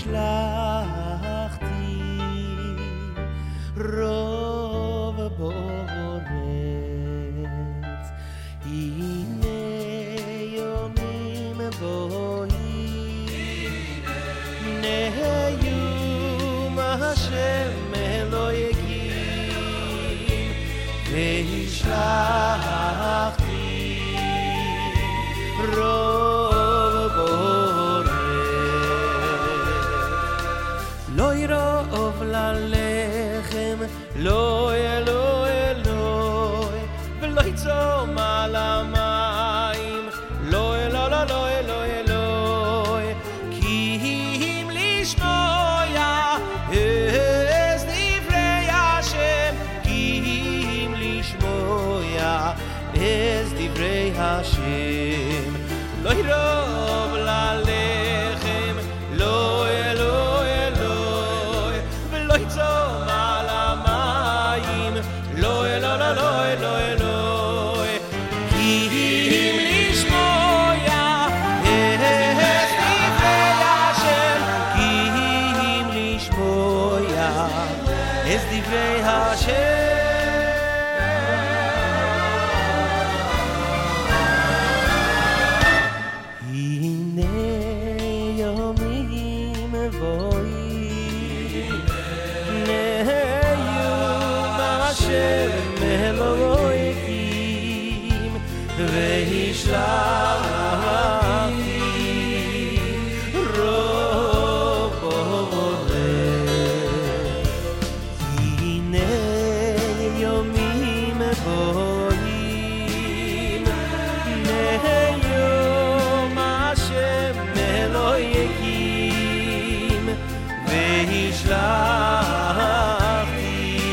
והשלכתי רוב באורץ הנה יומים בואים נהיום השם אלוהים והשלכתי רוב באורץ לא ירוב ללחם לא אלוהי אלוהי ולא יצום על המים לא אלוהי אלוהי אלוהי כי אם לשמוע אז דברי השם כי אם לשמוע אז דברי השם לא ירוב ללחם לא אלוהי אלוהי ולא יצום על המים לא אלוהי אלוהי אלוהי כי אם לשמוע אז דברי השם כי אם לשמוע אז דברי השם אלוהים והשלכתי רוב באורץ הנה יומים בואים נהיום השם אלוהים והשלכתי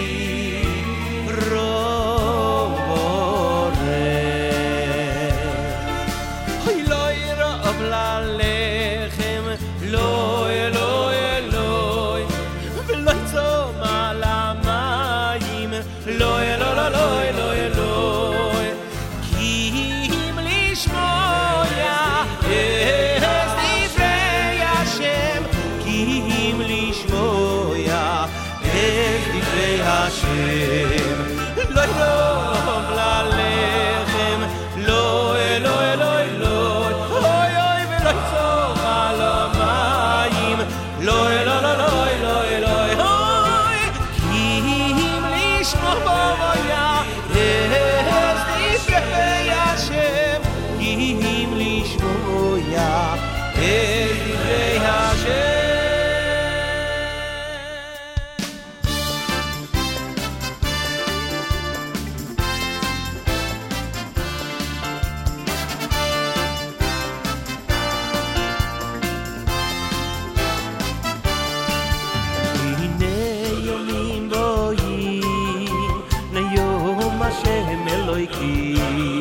ללחם לא אלוהי אלוהי ולא יצום על המים לא אלוהי אלוהי אלוהי כי אם לשמוע אז דברי השם כי אם לשמוע אז דברי השם לא ירוב ללחם לא אלוהי אלוהי אלוהי לא יצום על המים לא אלוהי אלוהי אלוהי כי אם לשמוע אז דברי השם כי אם לשמוע אז דברי השם השם אלוהים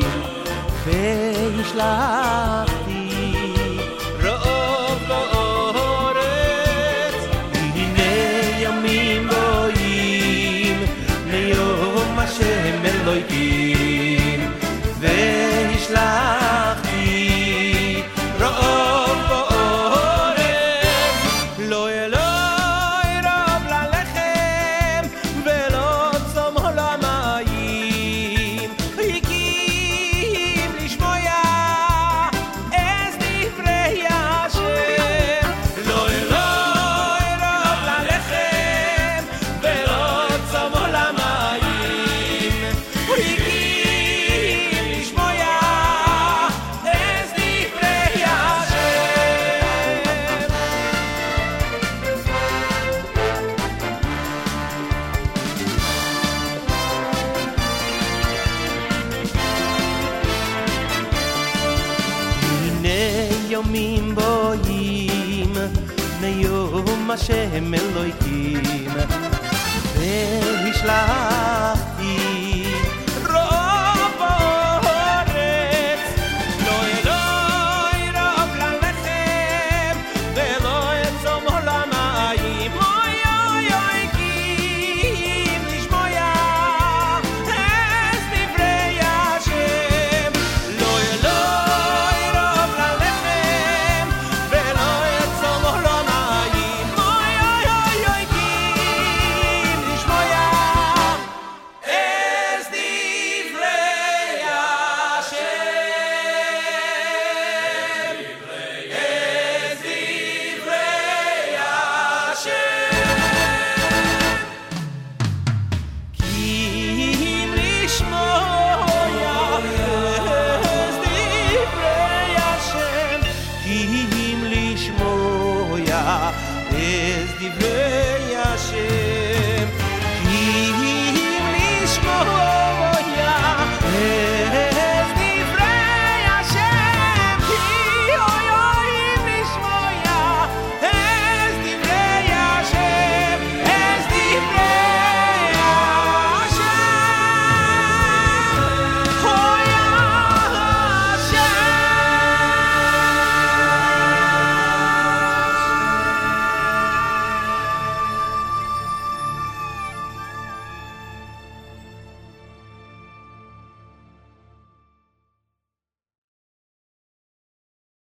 והשלכתי רוב באורץ הנה ימים בואים מיום השם אלוהים והשלכתי רוב באורץ לא אלוהי רוב ללחם ולא צום על המים ימים בואים מיום השם אלוהים והשלכתי רוב באורץ לא אלוהי רוב ללחם ולא יצום על המים אוי אוי אוי כי אם לשמוע אז דברי השם לא אלוהי רוב ללחם ולא יצום על המים רוצים לשמוע es divrei Hashem